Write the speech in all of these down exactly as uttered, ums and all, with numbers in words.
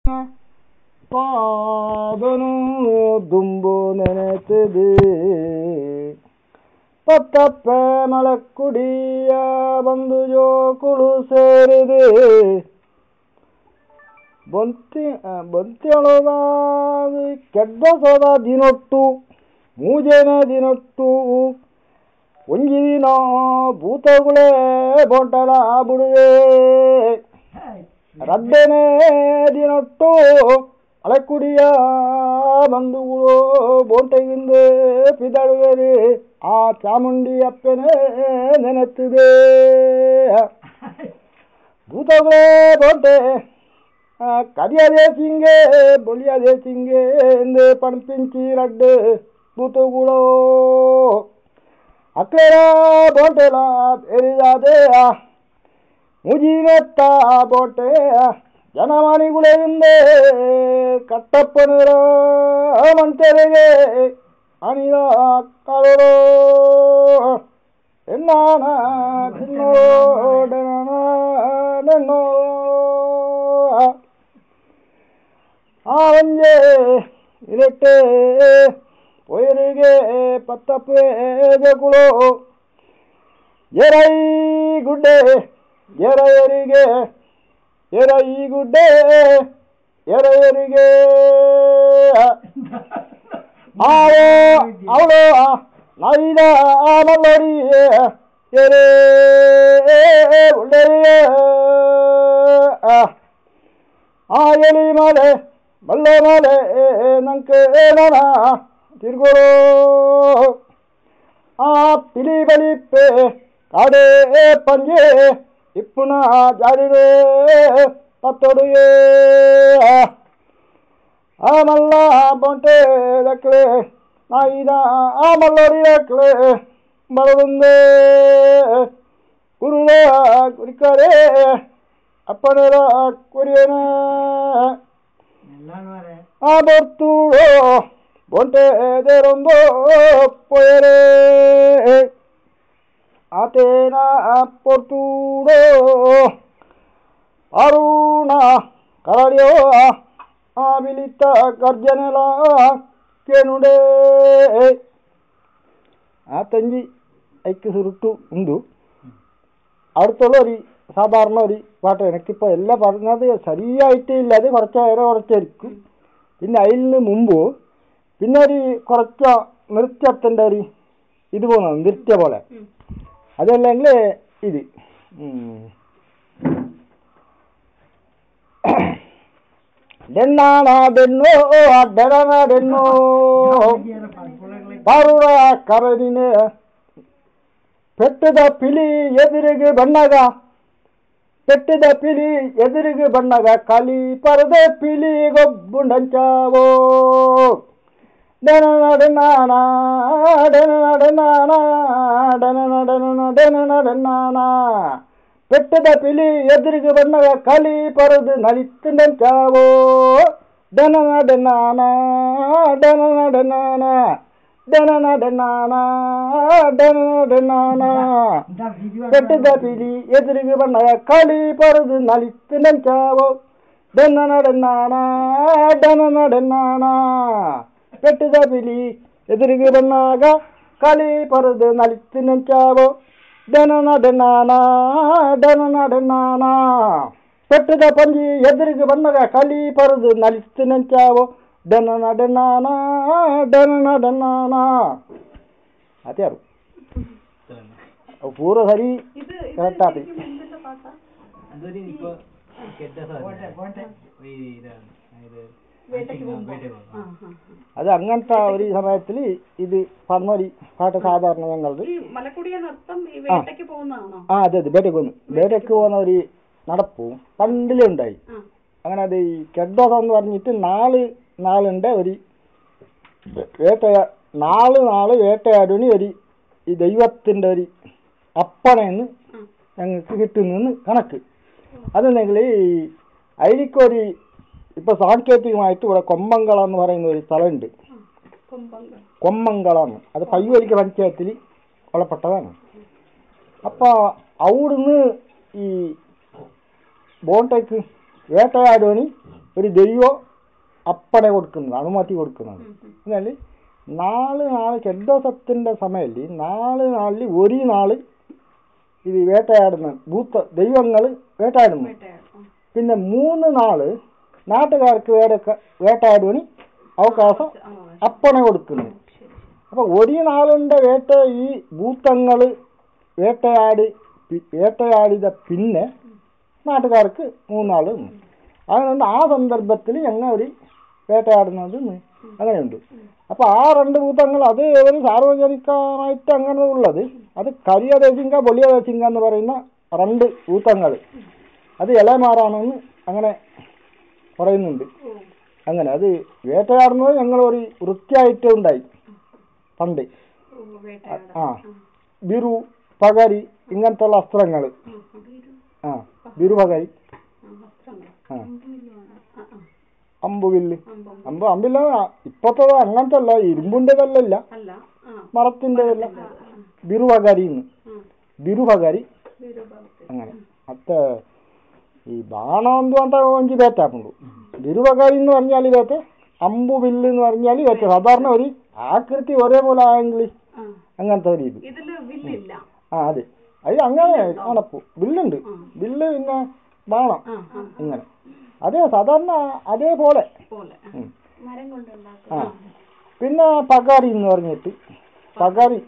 ಪಾದನು ದುಂಬು ನೆನೆತದೆ ಪತ್ತಪ್ಪೆ ಮಳಕುಡಿಯ ಬಂದು ಜೋಕುಳು ಸೇರಿದೆ ಬಂತಿ ಬಂತಿಯೊಳಗ ಕೆಡ್ಡ ಸದ ದಿನೊಟ್ಟು ಮೂಜೆನ ದಿನೊಟ್ಟು ಒಂಜಿ ದಿನ ಭೂತಗುಳೇ ಬೊಂಟಲ ಬಿಡುವೆ ರದ್ದೆನೇ ದಿನೊಟ್ಟು ಮಳಕುಡಿಯ ಬಂಧುಗಳು ಬೋಂಟೆಗಿಂದ ಪಿದಳುವರೆ ಆ ಚಾಮುಂಡಿ ಅಪ್ಪನೇ ನೆನೆತ್ತಿದೆ ಭೂತಗಳೇ ಬೋಂಟೆ ಕರಿಯದೇ ಸಿಂಗೆ ಬೊಳಿಯದೇ ಸಿಂಗೆ ಎಂದೇ ಪಣಪಿಂಚಿ ರಡ್ಡು ಭೂತಗಳು ಅಕ್ಲೇರ ಬೋಂಟೆಲ ಎರಿದಾದೆ ಮುಜಿನೆತ್ತ ಬೋಟೆ ಜನಮಾನಿಗುಳೆಂದೇ ಕಟ್ಟಪ್ಪನರ ಮಂತೆರೆಗೆ ಅಣಿದ ಕಳರೋ ಎನ್ನಾನ ಭಿನ್ನೋಡೆನೋ ಆ ಒಂಜೆ ಇರಟ್ಟೆ ಪೊಯರಿಗೆ ಪತ್ತಪ್ಪೆ ಬೇಕುಳು ಎರೈ ಗುಡ್ಡೆ ಎರೆಯರಿಗೆ ಎರ ಈ ಗುಡ್ಡೆ ಎರೆಯರಿಗೆ ಆವೋ ಅವಳು ನೈದ ಮಲ್ಲೋಡಿ ಎರೆ ಒಳ್ಳೆಯ ಆ ಎಲಿ ಮಾಲೆ ಮಲ್ಲ ಮಾಲೆ ನಂಗೆ ನನ ತಿರ್ಗೋಳು ಆ ಪಿಲಿ ಬಲಿಪ್ಪೆ ಕಾಡೆ ಪಂಜೆ ಇಪ್ಪುನ ಜಾರಿವೆ ಪತ್ತೊಡುಗೆ ಆ ಮಲ್ಲ ಬೊಂಟೆ ದಕ್ಲೆ ನಾಯಿದ ಆ ಮಲ್ಲೋಡಿ ದಕ್ಲೆ ಬರದೊಂದೇ ಕುರುದ ಕುರಿಕರೆ ಅಪ್ಪನರ ಕುರಿಯನ ಆ ಬರ್ತೂಡೋ ಬೊಂಟೆ ದೇರೊಂದು ಪೊಯರೆ ಆತೇನ ಪೊರ್ತೂಡೋ ಅರುಣ ಕರಡಿಯೋ ಆ ಬಿಲಿತ ಗರ್ಜನೆಲ ಕೇನುಡೆ ಆ ತಂಜಿ ಐಕ್ಯ ಸುರುಟ್ಟು ಉಂದು അടുത്തുള്ളൊരു സാധാരണ ഒരു പാട്ട് എനിക്കിപ്പോൾ എല്ലാ പറഞ്ഞത് ശരിയായിട്ട് ഇല്ലാതെ കുറച്ച് ഏറെ കുറച്ചായിരിക്കും പിന്നെ അതിൽ നിന്ന് മുമ്പ് പിന്നെ ഒരു കുറച്ച് നൃത്യത്തിൻ്റെ ഒരു ഇത് പോകുന്നത് നൃത്യ പോലെ അതല്ലെങ്കിൽ ഇത് ഡെണ്ണാനാടെന്നോ ഡെണ്ണാടെന്നോ ಪಾರುಳ ಕರಡಿನೇ ಪೆಟ್ಟದ ಪಿಲಿ ಎದುರಿಗೆ ಬಣ್ಣಗ ಪೆಟ್ಟದ ಪಿಲಿ ಎದುರಿಗೆ ಬಣ್ಣಗ ಕಲಿ ಪರದೆ ಪಿಲಿ ಗೊಬ್ಬುಂಡಂಚಾವೋ ಡನ ನಡನಾನ ಡನ ನಡನಾನ ಡನ ನಡನ ಡನ ನಡನಾನ ಪೆಟ್ಟದ ಪಿಲಿ ಎದುರಿಗೆ ಬಣ್ಣಗ ಕಲಿ ಪರದು ನಲಿತುಂಡಂಚಾವೋ ಡನ ನಡನಾನ ಡನ ನಡನಾನ ಡನ ಡನಾನ ಡನ ಡನಾನ ಪೆಟ್ಟದ ಪಿಲಿ ಎದುರಿಗೆ ಬಣ್ಣಗ ಕಲಿ ಪರದು ನಲಿತು ನಂಚಾವೋ ಡನ ಡನಾನ ಡನ ಡನಾನ ಪೆಟ್ಟದ ಪಿಲಿ ಎದುರಿಗೆ ಬಣ್ಣಗ ಕಲಿ ಪರದು ನಲಿತು ನಂಚಾವೋ ಡನ ಡನಾನ ಡನ ಡನಾನ ಪೆಟ್ಟದ ಪಂಜಿ ಎದುರಿಗೆ ಬಣ್ಣಗ ಕಲಿ ಪರದು ನಲಿತು ನಂಚಾವೋ ಡನ ಡನಾನ ಡನ ಡನಾನ ಅದೇ ಯಾರು ಪೂರ ಸರಿ ಕರೆಕ್ಟಾಗಿ അത് അങ്ങനത്തെ ഒരു സമയത്തിൽ ഇത് പറഞ്ഞൊരു പാട്ട് സാധാരണ ഞങ്ങളത് ആ അതെ അതെ വേട്ടയ്ക്ക് പോകുന്നു വേട്ടയ്ക്ക് പോകുന്ന ഒരു നടപ്പും പണ്ടിലേ ഉണ്ടായി അങ്ങനെ അത് ഈ കെഡ്ഡോസം എന്ന് പറഞ്ഞിട്ട് നാല് നാളുണ്ട് ഒരു വേട്ടയാ നാല് നാള് വേട്ടയാടിന് ഒരു ഈ ദൈവത്തിൻ്റെ ഒരു അപ്പണയെന്ന് ഞങ്ങൾക്ക് കിട്ടുന്നെന്ന് കണക്ക് അതെന്നെങ്കിൽ ഈ അതിലേക്കൊരു ഇപ്പോൾ സാങ്കേതികമായിട്ട് ഇവിടെ കൊമ്പങ്കളം എന്ന് പറയുന്ന ഒരു സ്ഥലമുണ്ട്. കൊമ്പങ്കളം അത് പയ്യോലിക്ക പഞ്ചായത്തിൽ ഉള്ളപ്പെട്ടതാണ്. അപ്പോൾ അവിടുന്ന് ഈ ബോണ്ടേക്ക് വേട്ടയാടുവണി ഒരു ദൈവം അപ്പനെ കൊടുക്കുന്നത്, അനുമതി കൊടുക്കുന്നത്. എന്നാൽ നാല് നാല് കെഡോസത്തിൻ്റെ സമയത്തിൽ നാല് നാളിൽ ഒരു നാള് ഇത് വേട്ടയാടുന്ന ഭൂത്ത ദൈവങ്ങൾ വേട്ടയാടുന്നു. പിന്നെ മൂന്ന് നാള് നാട്ടുകാർക്ക് വേട വേട്ടയാടുവാൻ അവകാശം അപ്പനെ കൊടുക്കുന്നു. അപ്പൊ ഒരു നാളിൻ്റെ വേട്ട ഈ ഭൂതങ്ങൾ വേട്ടയാടി വേട്ടയാടിയ പിന്നെ നാട്ടുകാർക്ക് മൂന്നാള്. അതുകൊണ്ട് ആ സന്ദർഭത്തിൽ ഞങ്ങൾ ഒരു വേട്ടയാടുന്നത് അങ്ങനെയുണ്ട്. അപ്പൊ ആ രണ്ട് ഭൂതങ്ങൾ അത് ഒരു സാർവജനികമായിട്ട് അങ്ങനെ ഉള്ളത്, അത് കരിയദേശിങ്ക പൊളിയദേശിങ്ക എന്ന് പറയുന്ന രണ്ട് ഭൂതങ്ങൾ, അത് ഇളമാറാണെന്ന് അങ്ങനെ പറയുന്നുണ്ട്. അങ്ങനെ അത് വേട്ടയാടുന്നത് ഞങ്ങൾ ഒരു വൃത്തിയായിട്ട് ഉണ്ടായി പണ്ട്. ആ ബിറു പകരി ഇങ്ങനത്തെ ഉള്ള അസ്ത്രങ്ങൾ, ആ ബിറു പകരി, ആ അമ്പുവില്ല്, അമ്പ് അമ്പില്ല ഇപ്പത്തെ അങ്ങനത്തെ അല്ല, ഇരുമ്പിൻ്റെതല്ല, മരത്തിൻ്റെതല്ല, ബിറുപകാരിന്ന് ബിറുപകാരി അങ്ങനെ. മറ്റേ ഈ ബാണം എന്ന് പറഞ്ഞാൽ കൊഞ്ച് വേറ്റാപ്പുണ്ട്. ബിറുപകാരി എന്ന് പറഞ്ഞാൽ വേറ്റ്, അമ്പു വില്ല് എന്ന് പറഞ്ഞാൽ വേറ്റ്. സാധാരണ ഒരു ആകൃതി ഒരേപോലെ ആയെങ്കിൽ അങ്ങനത്തെ ഒരു ഇത്. ആ അതെ, അത് അങ്ങനെ ആണപ്പോ വില്ലുണ്ട്, വില്ല് പിന്നെ ബാണം ഇങ്ങനെ. അതെ സാധാരണ അതേപോലെ. ആ പിന്നെ പകാരി എന്ന് പറഞ്ഞിട്ട്, പകാരി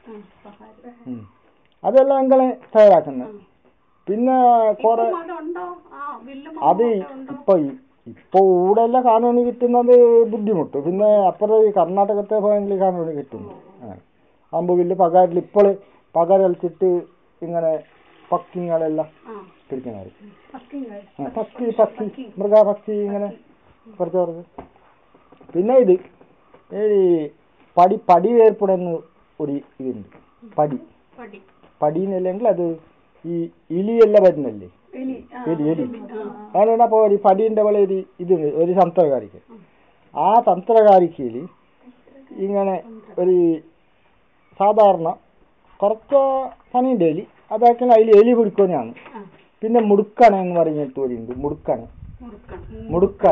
അതെല്ലാം എങ്ങനെ തയ്യാറാക്കുന്നത്. പിന്നെ കുറെ അത് ഇപ്പൊ ഇപ്പൊ ഇവിടെ എല്ലാം കാണുവാൻ കിട്ടുന്നത് ബുദ്ധിമുട്ട്. പിന്നെ അപ്പുറം ഈ കർണാടകത്തെ പോയെങ്കിൽ കാണുവാൻ കിട്ടുന്നു. അമ്പുവില്ല് പകാരിൽ ഇപ്പോൾ പകാര കളിച്ചിട്ട് ഇങ്ങനെ പക്ഷിങ്ങളെല്ലാം പിടിക്കുന്നത്, പക്ഷി പക്ഷി മൃഗപക്ഷി ഇങ്ങനെ കുറച്ച് കുറച്ച്. പിന്നെ ഇത് ഈ പടി പടി വേർപ്പെടുന്ന ഒരു ഇതുണ്ട്, പടി പടിന്നല്ലെങ്കിൽ അത് ഈ ഇലിയെല്ലാം വരുന്നല്ലേ, എലി എലി അതുകൊണ്ട്. അപ്പോൾ ഒരു പടീൻ്റെ പോലെ ഒരു ഇത് ഒരു തന്ത്രകാരിക്ക്, ആ തന്ത്രകാരിക്കയിൽ ഇങ്ങനെ ഒരു സാധാരണ കുറച്ച് പണിയുണ്ട് എലി, അതൊക്കെ അതിൽ എലി പിടിക്കുന്നതാണ്. പിന്നെ മുടുക്കണ എന്ന് പറഞ്ഞിട്ട് വരിയുണ്ട്, മുടുക്കണ മുടുക്കണ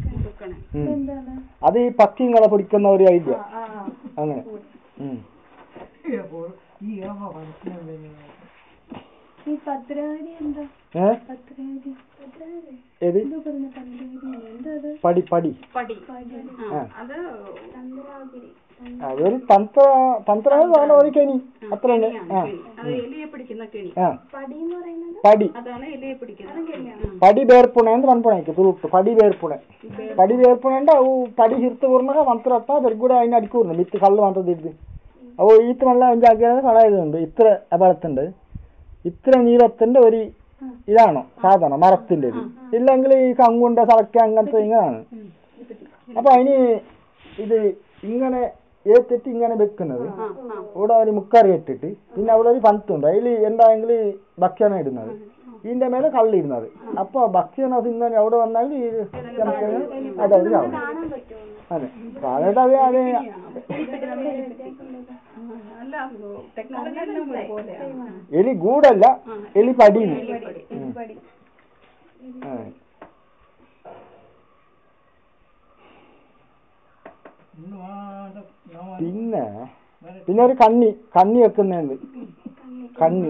അത് ഈ പക്ഷിങ്ങളെ പിടിക്കുന്ന ഒരു ഐഡിയ അങ്ങനെ. പടി പടി അതൊരു തന്ത്ര തന്ത്ര ഒരു കെണി അത്ര തന്നെ. പടി പടി ಬೇರ್ಪುಣೆ ಅನ್ಪಣಕ್ಕೆ ತುಳುಕ್ತು ಪಡಿ ಬೇರ್ಪುಣೆ ಪಡಿ ಬೇರ್ಪುಣೆ ಅಂದ್ರೆ ಅವು ಪಡಿ ಹಿರ್ತು ಬರ್ನಾಗ ಮಂತ್ರ ಅತ್ತ ಬೆರ್ಗೂಡೆ അതിന് അടിക്കൂർന്നു മിത്ത് കല്ല് മാത്രം തിരിച്ച് അപ്പോൾ ഈത്ര നല്ല അഞ്ചാക്കിയത് കളയുന്നുണ്ട്. ഇത്ര അപകടത്തുണ്ട്, ഇത്ര നീളത്തിന്റെ ഒരു ഇതാണോ സാധനം മരത്തിന്റെ ഇത്, ഇല്ലെങ്കിൽ ഈ കങ്ങുണ്ട സളക്ക അങ്ങനത്തെ ഇങ്ങനെയാണ്. അപ്പൊ അതിന് ഇത് ഇങ്ങനെ ഏറ്റിട്ട് ഇങ്ങനെ വെക്കുന്നത്, ഇവിടെ ഒരു മുക്കറി ഇട്ടിട്ട് പിന്നെ അവിടെ ഒരു പന്തുണ്ട്, അതിൽ എന്തായെങ്കിൽ ഭക്ഷണം ഇടുന്നത്, ഇതിന്റെ മേലെ കള്ളിടുന്നത്. അപ്പൊ ഭക്ഷണം തിന്നാൻ അവിടെ വന്നാൽ അതായത് അതെ അതായത് അതെ അതെ എലി ഗൂടല്ല, എലി പടിന്ന്. പിന്നെ പിന്നെ ഒരു കണ്ണി കണ്ണി വെക്കുന്നുണ്ട്, കണ്ണി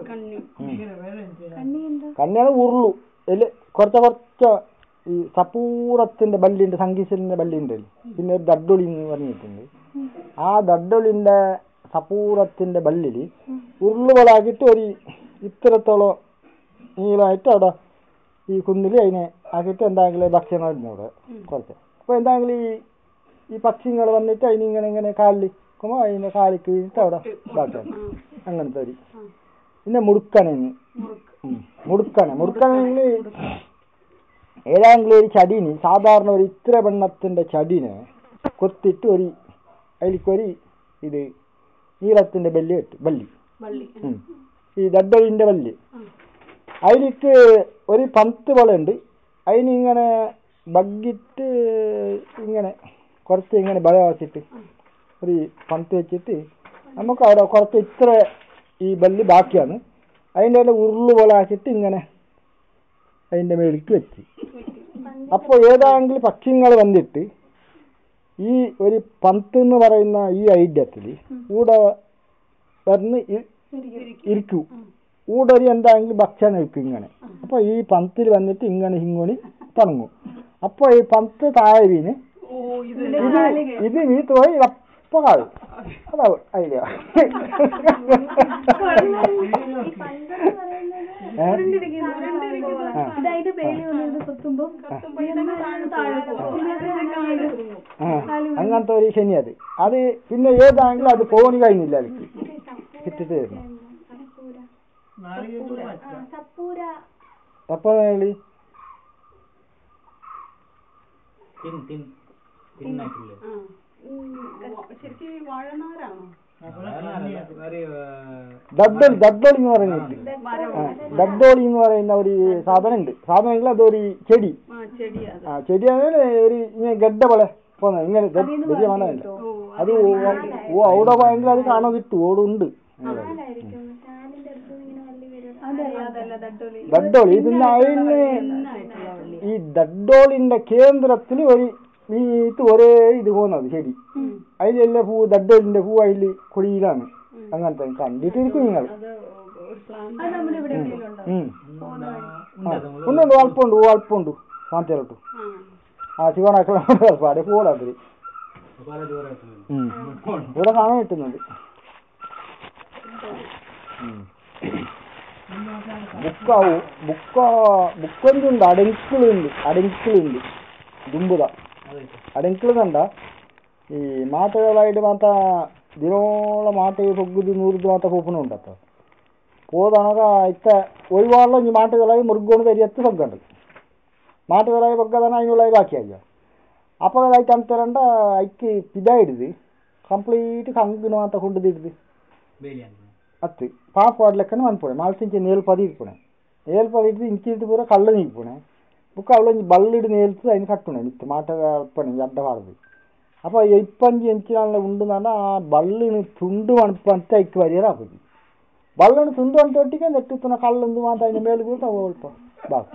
കണ്ണിയാണ് ഉരുളു എല് കുറച്ച കുറച്ച ഈ സപൂറത്തിന്റെ ബല്ലിന്റെ സംഗീതത്തിന്റെ ബല്ലിന്റെ, പിന്നെ ഒരു ദഡ്ഡൊളി എന്ന് പറഞ്ഞിട്ടുണ്ട്. ആ ദഡ്ഡൊളിന്റെ സപൂറത്തിന്റെ ബല്ലില് ഉരുളുകളാക്കിയിട്ട് ഒരു ഇത്തരത്തോളം നീളമായിട്ട് അവിടെ ഈ കുന്നിൽ അതിനെ ആക്കിയിട്ട് എന്തെങ്കിലും ഭക്ഷണം ഇടുന്നവിടെ കുറച്ച്. അപ്പോൾ എന്തെങ്കിലും ഈ ഈ പക്ഷികൾ വന്നിട്ട് അതിനിങ്ങനെ ഇങ്ങനെ കാലിക്കുമ്പോൾ അതിൻ്റെ കാലിക്ക് വീണിട്ട് അവിടെ ഇതാക്കാൻ അങ്ങനത്തെ ഒരു. പിന്നെ മുടുക്കണെന്ന് മുടുക്കണ മുടുക്കണെങ്കിൽ ഏതാണെങ്കിലും ഒരു ചടീന് സാധാരണ ഒരു ഇത്ര വെണ്ണത്തിന്റെ ചടീനെ കൊത്തിട്ട് ഒരു അതിലേക്കൊരു ഇത് നീളത്തിന്റെ ബല്ലി ഇട്ട് ബല്ലി ഈ ദഡ്ഡലിന്റെ ബല്ലി അതിലേക്ക് ഒരു പന്ത് പോലെ ഉണ്ട്, അതിനിങ്ങനെ ബഗ്ഗിട്ട് ഇങ്ങനെ കുറച്ച് ഇങ്ങനെ ബലമാക്കിയിട്ട് ഒരു പന്ത് വെച്ചിട്ട് നമുക്ക് അവിടെ കുറച്ച് ഇത്ര ഈ ബല്ലി ബാക്കിയാണ്, അതിൻ്റെ ഉരുള് പോലെ ആക്കിയിട്ട് ഇങ്ങനെ അതിൻ്റെ മേലേക്ക് വെച്ച് അപ്പോൾ ഏതാണെങ്കിലും പക്ഷികൾ വന്നിട്ട് ഈ ഒരു പന്ത് എന്ന് പറയുന്ന ഈ ഐഡിയത്തിൽ കൂടെ വന്ന് ഇരിക്കൂ. കൂടെ ഒരു എന്താണെങ്കിലും ഭക്ഷണം ഇരിക്കും ഇങ്ങനെ. അപ്പോൾ ഈ പന്തിൽ വന്നിട്ട് ഇങ്ങനെ ഇങ്ങോണി തുടങ്ങും. അപ്പോൾ ഈ പന്ത് താഴെ വീണ് ഇത് ഇത് വീട്ട് പോയി അപ്പാകും. അതാവും ഐഡിയ. അങ്ങനത്തെ ഒരു ശനി അത് അത് പിന്നെ ഏതാണെങ്കിലും അത് പോണി കഴിഞ്ഞില്ല. അതിക്ക് കിട്ടിട്ട് തരണം. അപ്പൊ ദദ്ദോളി ദദ്ദോളി എന്ന് പറയുന്നത് ദദ്ദോളി എന്ന് പറയുന്ന ഒരു സാധനം ഉണ്ട്. സാധനം അതൊരു ചെടി. ആ ചെടിയാണ് ഒരു ഇങ്ങനെ ഗഡ്ഡ പോലെ പോന്ന ഇങ്ങനെ വലിയ മണമല്ല. അത് അവിടെ പോയെങ്കിൽ അത് കാണാൻ കിട്ടും. ഓടുണ്ട് ദദ്ദോളി. ഇതിന് അതിന് ഈ ദദ്ദോളിന്റെ കേന്ദ്രത്തിൽ ഒരു ഇത് ഒരേ ഇത് പോകുന്നത് ശരി. അതിലെല്ലാം പൂ ദദ്ദോളിന്റെ പൂ അതിൽ കൊടിയിലാണ്. അങ്ങനത്തെ കണ്ടിട്ടിരിക്കും നിങ്ങൾ. ഉണ്ടുണ്ട് അല്പമുണ്ട് അല്പമുണ്ട് മാറ്റിയാലോട്ടു. ആ ശിവനാക്കളെ അവിടെ പോലാത്തിരി ഇവിടെ കാണാൻ കിട്ടുന്നുണ്ട്. ബുക്ക ബുക്ക ബുക്കൊണ്ടുണ്ട്. അടങ്കിളുണ്ട് അടങ്കിളുണ്ട് ദുമ്പുത അടങ്കിള് കണ്ട ഈ മാಟಗಳಾയിട്ട് ಮಾತ ದಿನೋಳ ಮಾಟೆಗೆ ಬಗ್ಗುದು ನೂರದು ಮಾತ ಹೋಪನುಂಟ ಹೋದನಗ ಇತ್ತ ಒಯ್ವಾಳ ಈ ಮಾಟಗಳಾಗಿ ಮುರುಗೋಣ ಎತ್ತು ಬಗ್ಗಂಡು ಮಾಟಗಳಾಗಿ ಬಗ್ಗದನ ಐನೂಳಾಗಿ ಬಾಕಿ ಆಗ ಅಪ್ಪಗಳಾಯ್ತು ಅಂತಾರಂಡ ಐಕ್ಕಿ ಪಿದ ಹಿಡಿದು ಕಂಪ್ಲೀಟ್ ಹಂಗಿನ ಮಾತ ಕೊಂಡು ಹಿಡಿದು ಅತ್ತು ಪಾಸ್ವಾಡ್ ಲೆಕ್ಕನ ಅನ್ಪೋಣೆ ನಾಲ್ಕು ಇಂಚು ನೇಲ್ ಪದಿ ಇಟ್ಪೋಣೆ ನೇಲ್ ಪದಿ ಇಟ್ಟು ಇಂಚಿಟ್ಟು ಪೂರ ಕಳ್ಳ ನೀಗ್ಪೋಣೆ ಬುಕ್ಕ ಅವಳು ಬಲ್ಲಿಡು ನೇಲ್ಸು അതിന് കട്ടുണേ നിത്ത് മാട്ട അപ്പണി അഡ്ഡ പാടുന്നത്. അപ്പോൾ എപ്പഞ്ച് എഞ്ചിനാണല്ലോ ഉണ്ടെന്നാണ് ആ ബള്ളിന് തുണ്ട് മണിപ്പത്ത് അയക്ക് വരികയാകും. ബള്ളിന് തുണ്ട് മണിട്ട് ഒട്ടിക്കാൻ നെട്ടിത്തുന്ന കള്ളെന്ത് മാത്രം അതിൻ്റെ മേലെ വീട്ടാ കുഴപ്പം ബാക്കി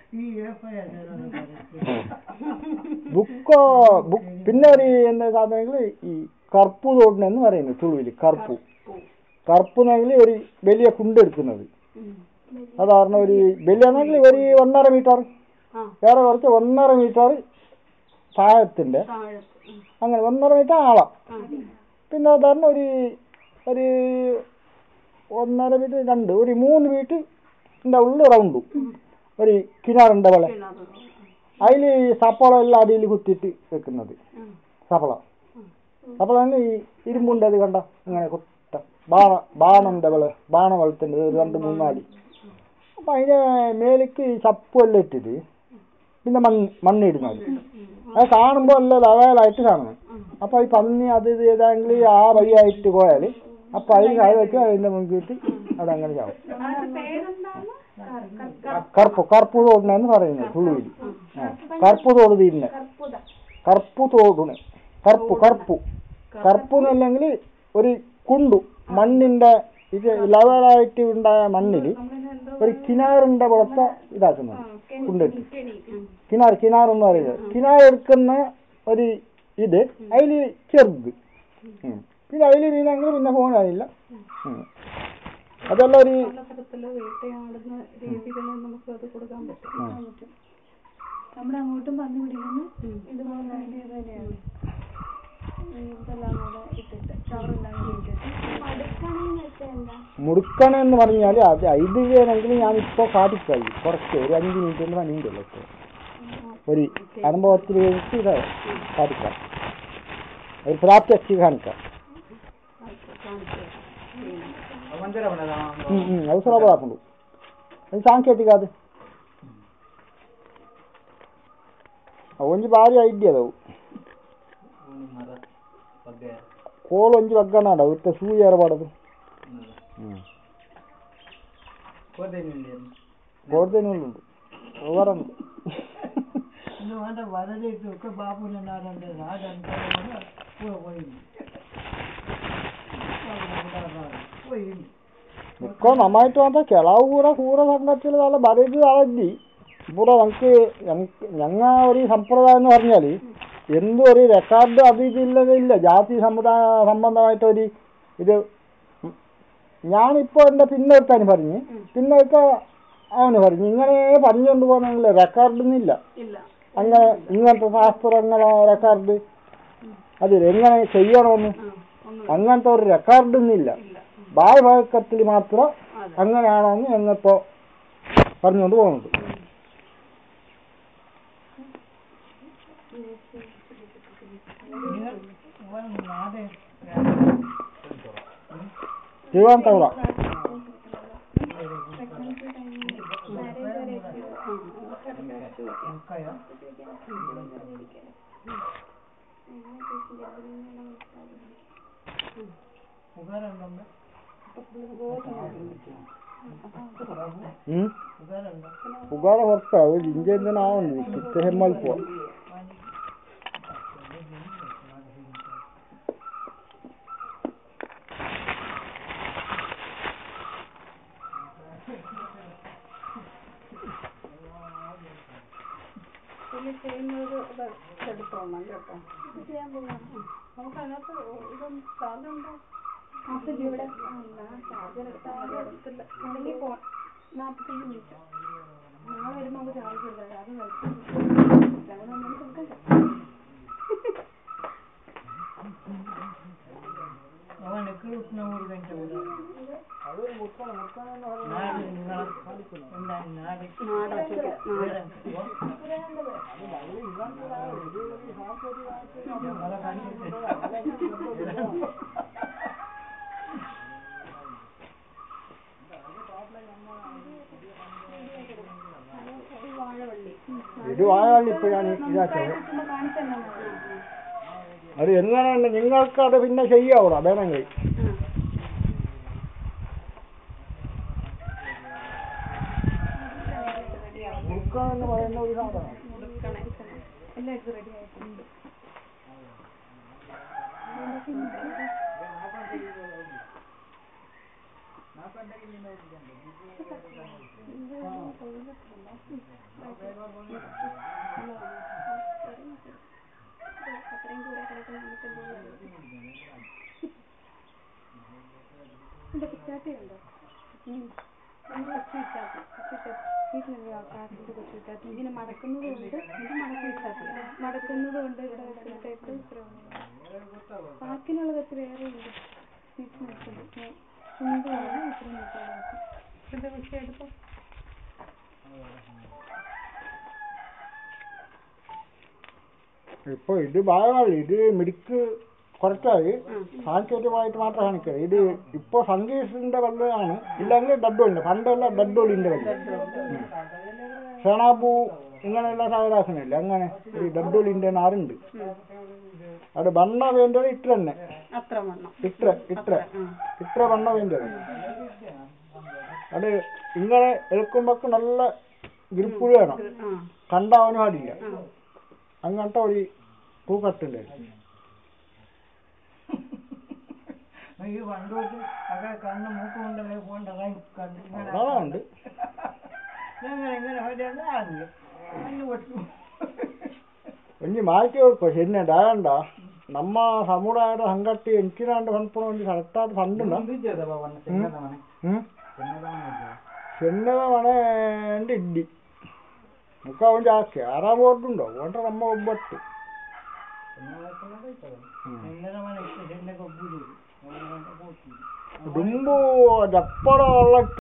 ബുക്കോ ബുക്ക്. പിന്നെ ഒരു എന്താ സാധനങ്ങൾ ഈ കറുപ്പ് തോടിനെന്ന് പറയുന്നത് തുളുവിൽ കറുപ്പ് കറുപ്പ് എന്നെങ്കിൽ ഒരു വലിയ കുണ്ടെടുക്കുന്നത്. സാധാരണ ഒരു വലിയാണെങ്കിൽ ഒരു ഒന്നര മീറ്റർ വേറെ കുറച്ച് ഒന്നര മീറ്റർ താഴത്തിൻ്റെ അങ്ങനെ ഒന്നര മീറ്റർ ആളാം. പിന്നെ സാധാരണ ഒരു ഒരു ഒന്നര മീറ്റർ രണ്ട് ഒരു മൂന്ന് മീറ്ററിൻ്റെ ഉള്ളിൽ റൗണ്ട് ഒരു കിണറിൻ്റെ പോലെ അതിൽ സപ്പളം എല്ലാം അടിയിൽ കുത്തിയിട്ട് വെക്കുന്നത്. സപ്പള സപ്പള ഈ ഇരുമ്പുണ്ട് അത് കണ്ട ഇങ്ങനെ കുത്ത ബാണ ബാണൻ്റെ പോലെ ബാണ വളത്തിൻ്റെ ഒരു രണ്ട് മൂന്നാല്. അപ്പം അതിൻ്റെ മേലേക്ക് ചപ്പുമെല്ലാം ഇട്ടിട്ട് പിന്നെ മണ്ണ് മണ്ണിടുന്നത് അത് കാണുമ്പോൾ എല്ലാം ലവലായിട്ട് കാണണം. അപ്പോൾ ഈ പന്നി അത് ഇത് ഏതായെങ്കിൽ ആ വഴിയായിട്ട് പോയാൽ അപ്പം അതിന് കൈ വെച്ച് അതിൻ്റെ മുൻകിട്ട് അതങ്ങനെ ചാവും. കറുപ്പ് കറുപ്പ് തോടിനെന്ന് പറയുന്നത് തുളുവിൽ കറുപ്പ് തോട് തീരുന്നെ കറുപ്പ് തോടിന് കറുപ്പ് കറുപ്പ് കറുപ്പ് എന്നല്ലെങ്കിൽ ഒരു കുണ്ടു മണ്ണിൻ്റെ ഇത് ലവലായിട്ട് ഉണ്ടായ മണ്ണിൽ ഒരു കിനാറിൻ്റെ പുറത്ത് ഇതാക്കുന്നത് കുണ്ടിട്ട് കിനാർ കിനാർ എന്ന് പറയുന്നത് കിനാർ എടുക്കുന്ന ഒരു ഇത് അതിൽ ചെറുത് പിന്നെ അതിൽ വീണെങ്കിൽ പിന്നെ പോകാനില്ല. അതെല്ലാം ഒരു നമ്മുടെ അങ്ങോട്ടും പന്നി പിടിക്കുന്നു ഇതുപോലെ തന്നെയാണ്. മുടുക്കണ എന്ന് പറഞ്ഞാൽ അത് ഇത് വേണമെങ്കിൽ ഞാൻ ഇപ്പോൾ കാട്ടിക്കായി കുറച്ച് ഒരു അഞ്ച് മിനിറ്റിൻ്റെ പണിയുണ്ടല്ലോ ഇപ്പോൾ ഒരു അനുഭവത്തിൽ കഴിഞ്ഞിട്ട് ഇത് കാട്ടിക്കാം ഒരു പ്രാപ്തി കാണിക്കാം. അത് സുലഭമാക്കുള്ളൂ. അത് സാങ്കേതിക അത് ಒಂಜಿ ಭಾರಿ ಐಡಿಯಾ ಅದಾವು ಕೋಲು ಒಂಜಿ ಬಗ್ಗನಾಡ ಉತ್ತ ಸೂಯಿ ಏರಬಾರದು ಕೋಡ್ದೇನುಂಡು ಓವರಂದು ಮುಕ್ಕೋ ನಮ್ಮಾಯ್ತು ಅಂತ ಕೆಲವು ಊರ ಊರ ಸಂಗತಿಲ್ಲ ಬರೀದು ಅಳದ್ದಿ ഇവിടെ നമുക്ക് ഞങ്ങൾക്ക് ഞങ്ങ ഒരു സമ്പ്രദായം എന്ന് പറഞ്ഞാൽ എന്തും ഒരു റെക്കോർഡ് അത് ഇതില്ലതില്ല ജാതി സമുദായ സംബന്ധമായിട്ട് ഒരു ഇത് ഞാനിപ്പോൾ എൻ്റെ പിന്നെ എടുത്താൻ പറഞ്ഞ് പിന്നെ ഒക്കെ അവന് പറഞ്ഞു ഇങ്ങനെ പറഞ്ഞുകൊണ്ട് പോകുന്നില്ല റെക്കോർഡൊന്നുമില്ല അങ്ങനെ ഇങ്ങനത്തെ ശാസ്ത്രങ്ങളെ റെക്കോർഡ് അത് എങ്ങനെ ചെയ്യണമെന്ന് അങ്ങനത്തെ ഒരു റെക്കോർഡൊന്നുമില്ല ഭാവവഴക്കത്തിൽ മാത്രം അങ്ങനെയാണെന്ന് ഞങ്ങളിപ്പോൾ പറഞ്ഞുകൊണ്ട് പോകുന്നുണ്ട്. തിരുവനന്തപുരം പുകാര പുറത്താവും ഇന്ത്യ എന്തിനാവുന്നു കിറ്റഹെമ്മൽ പോവാം. ചെയ്യുന്നത് എടുത്തോളാം കേട്ടോ ചെയ്യാൻ പോകാം നമുക്ക് അതിനകത്ത് ഇതൊന്നും സാധനമുണ്ടോ നാൽപ്പത്തഞ്ച് ഇവിടെ ചാർജർ എടുത്തില്ല അല്ലെങ്കിൽ ഫോൺ നാൽപ്പത്തഞ്ച് മിനിറ്റ് നാളെ വരുമ്പോൾ നമുക്ക് ചാർജ് എടുക്കാം അത് കഴിച്ചില്ല നമ്മൾ കൊടുക്കണ്ട ഇത് വാഴവള്ളി ഇപ്പൊ ഞാൻ ഇതാക്കിയത് അത് എങ്ങനെയുണ്ട് നിങ്ങൾക്ക് അത് പിന്നെ ചെയ്യാവൂടാ വേണമെങ്കിൽ എന്ന് പറയുന്ന ഒരു സാധനം എല്ലാവർക്കും റെഡി ആയിട്ടുണ്ട്. പിച്ചാത്തിയുണ്ടോ വീട്ടിലുള്ള ആൾക്കാരുടെ കൊച്ചു വിറ്റാത്തി ഇങ്ങനെ മടക്കുന്നതും ഉണ്ട് ഇത് മടക്കി വിറ്റാത്തി മടക്കുന്നതും ഉണ്ട് ഇവിടെ വെച്ചിട്ട് ഇത്ര ബാക്കിയുള്ളത് എത്ര വേറെ ഉണ്ട് ചുണ്ടാണ് ഇത്ര ഇത് വിഷയെടുത്തോ ഇപ്പൊ ഇത് ഭാഗമല്ല ഇത് മിടുക്ക് കുറച്ചായി സാങ്കേതികമായിട്ട് മാത്രം കാണിക്കുക ഇത് ഇപ്പൊ സംഗീതത്തിന്റെ വെള്ളമാണ് ഇല്ലെങ്കിൽ ഡഡോളിന്റെ പണ്ടല്ല ഡഡോളിന്റെ വെള്ളം ഷെണാബു ഇങ്ങനെയുള്ള സാവകാശമില്ല അങ്ങനെ ഈ ഡഡോളിന്റെ നാറുണ്ട് അത് ബണ്ണ വേണ്ടത് ഇത്ര തന്നെ ഇത്ര ഇത്ര ഇത്ര ബണ്ണ വേണ്ടത് അത് ഇങ്ങനെ എടുക്കുമ്പോ നല്ല ഗ്രിപ്പ് വേണം കണ്ടാവാനും പാടില്ല അങ്ങനത്തെ ഒരു പൂക്കട്ടുണ്ട് അതാണ്ട് ഇനി മാറ്റി കൊടുക്കോ ശരി ഡാണ്ട ನಮ್ಮ ಸಮುದಾಯದ ಸಂಗತಿ ಎಂಚಿನಾಂಡ ಅನ್ಪಣ ಒಂದು ಕರೆಕ್ಟಾದ ಫಂಡ್ ಚೆನ್ನದ ಮನೆ ಅಂಡ್ ಇಡ್ಡಿ ಮುಖ ಒಂದು ಜಾಸ್ತಿ ಆರಾಮ ಓದುಂಡೋ ಒಂಟ ನಮ್ಮ ಒಬ್ಬಟ್ಟು ದುಂಬು ದಪ್ಪಡ